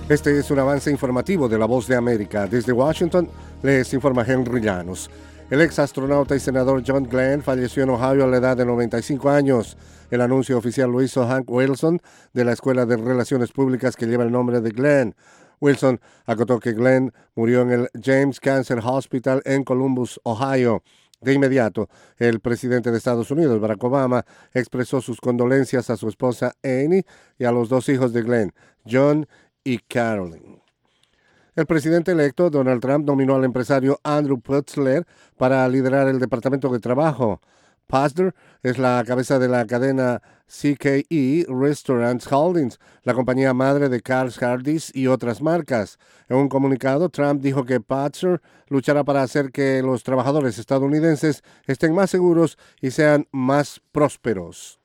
Este es un avance informativo de La Voz de América. Desde Washington les informa Henry Llanos. El ex astronauta y senador John Glenn falleció en Ohio a la edad de 95 años. El anuncio oficial lo hizo Hank Wilson de la Escuela de Relaciones Públicas que lleva el nombre de Glenn. Wilson acotó que Glenn murió en el James Cancer Hospital en Columbus, Ohio. De inmediato, el presidente de Estados Unidos, Barack Obama, expresó sus condolencias a su esposa Annie y a los dos hijos de Glenn, John y Carolyn. El presidente electo, Donald Trump, nominó al empresario Andrew Putzler para liderar el Departamento de Trabajo. Putzler es la cabeza de la cadena CKE Restaurants Holdings, la compañía madre de Carl's Hardee's y otras marcas. En un comunicado, Trump dijo que Putzler luchará para hacer que los trabajadores estadounidenses estén más seguros y sean más prósperos.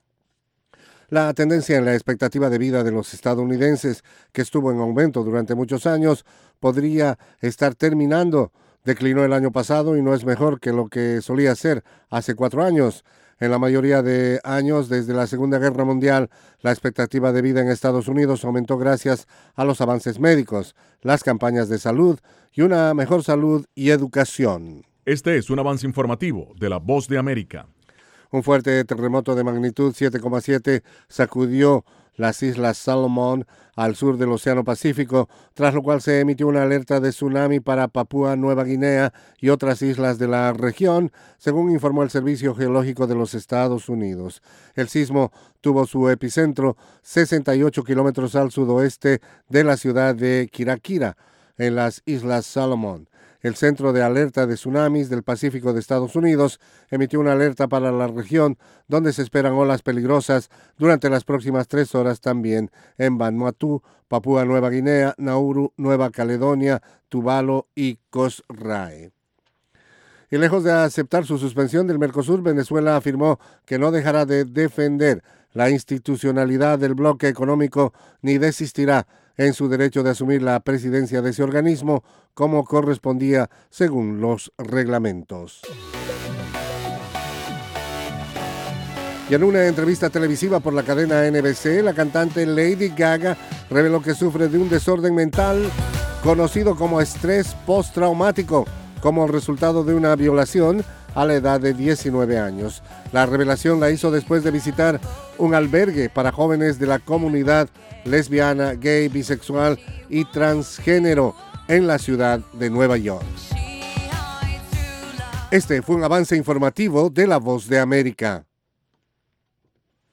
La tendencia en la expectativa de vida de los estadounidenses, que estuvo en aumento durante muchos años, podría estar terminando. Declinó el año pasado y no es mejor que lo que solía ser hace 4 años. En la mayoría de años, desde la Segunda Guerra Mundial, la expectativa de vida en Estados Unidos aumentó gracias a los avances médicos, las campañas de salud y una mejor salud y educación. Este es un avance informativo de La Voz de América. Un fuerte terremoto de magnitud 7,7 sacudió las Islas Salomón al sur del Océano Pacífico, tras lo cual se emitió una alerta de tsunami para Papúa Nueva Guinea y otras islas de la región, según informó el Servicio Geológico de los Estados Unidos. El sismo tuvo su epicentro 68 kilómetros al sudoeste de la ciudad de Kirakira, en las Islas Salomón. El Centro de Alerta de Tsunamis del Pacífico de Estados Unidos emitió una alerta para la región, donde se esperan olas peligrosas durante las próximas 3 horas también en Vanuatu, Papúa Nueva Guinea, Nauru, Nueva Caledonia, Tuvalu y Coast Rae. Y lejos de aceptar su suspensión del Mercosur, Venezuela afirmó que no dejará de defender la institucionalidad del bloque económico ni desistirá en su derecho de asumir la presidencia de ese organismo como correspondía según los reglamentos. Y en una entrevista televisiva por la cadena NBC, la cantante Lady Gaga reveló que sufre de un desorden mental conocido como estrés postraumático, como resultado de una violación a la edad de 19 años. La revelación la hizo después de visitar un albergue para jóvenes de la comunidad lesbiana, gay, bisexual y transgénero en la ciudad de Nueva York. Este fue un avance informativo de La Voz de América.